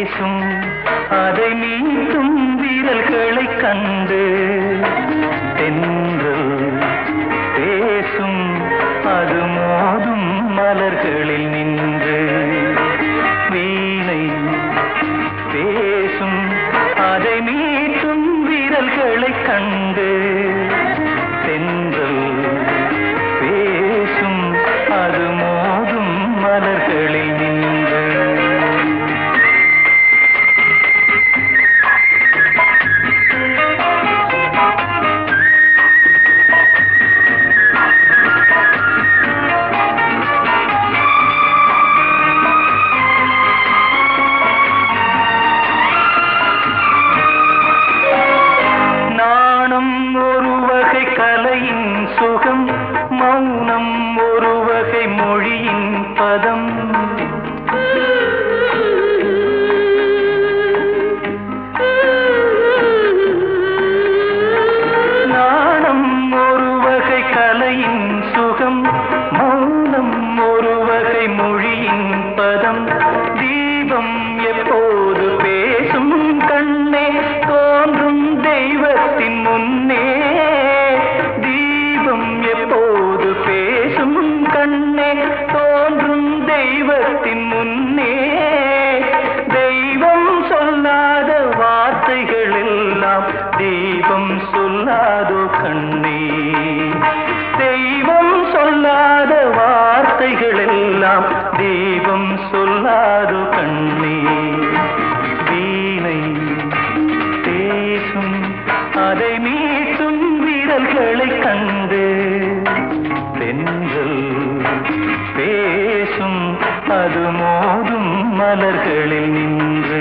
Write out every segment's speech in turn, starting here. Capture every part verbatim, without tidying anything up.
பேசும் அதை நீட்டும் வீரல்களை கண்டு தென்றல் பேசும் அது மோதும் மலர்களில் நின்று வீணை பேசும் அதை மீட்டும் வீரல்களை கண்டு தென்றல் பேசும் அது மோதும் மலர்களில் நின்று கலையின் சுகம் மௌனம் ஒரு வகை மொழியின் பதம் நாணம் ஒரு வகை கலையின் சுகம் மௌனம் ஒரு வகை மொழியின் பதம் தீபம் எப்போது பேசும் கண்ணே தோன்றும் தெய்வத்தின் முன்னே எப்போது பேசும் கண்ணே தோன்றும் தெய்வத்தின் முன்னே தெய்வம் சொல்லாத வார்த்தைகள் எல்லாம் தெய்வம் சொல்லாதோ கண்ணே தெய்வம் சொல்லாத வார்த்தைகள் எல்லாம் தெய்வம் சொல்லாதோ கண்ணே வீணை பேசும் அதை மீட்டும் வீரல்களை கண்டு தென்றல் பேசும் அது மோதும் மலர்களில் நின்று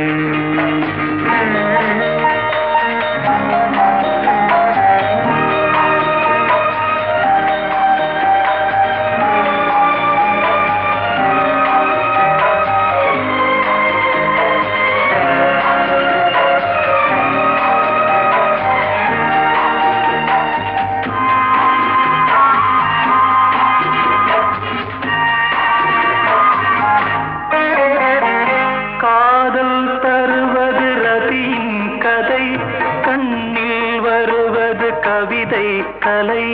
கண்ணில் வருவது கவிதை கலை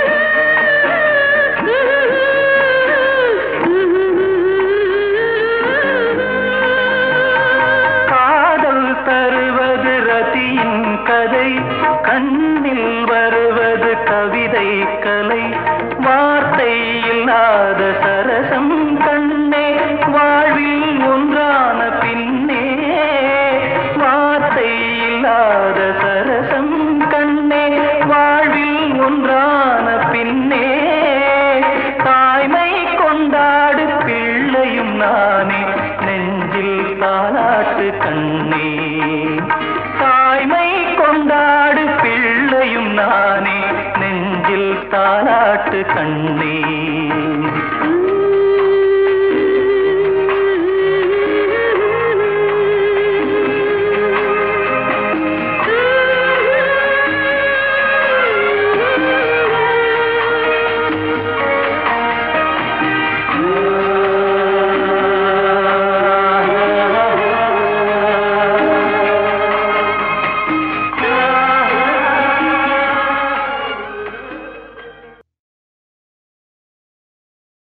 காதல் தருவது ரதியின் கதை கண்ணில் வருவது கவிதை கலை வார்த்தை இல்லாத சரசம் கண்ணே வாழ்வில் ஒன்றான பின்னே வார்த்தை இல்லாத சரசம் கண்ணே வாழ்வில் ஒன்றான பின்னே தாய்மை கொண்டாடு பிள்ளையும் நானே நெஞ்சில் தாலாட்டு கண்ணே தாய்மை கொண்டாடு பிள்ளையும் நானே நெஞ்சில் தாலாட்டு கண்ணே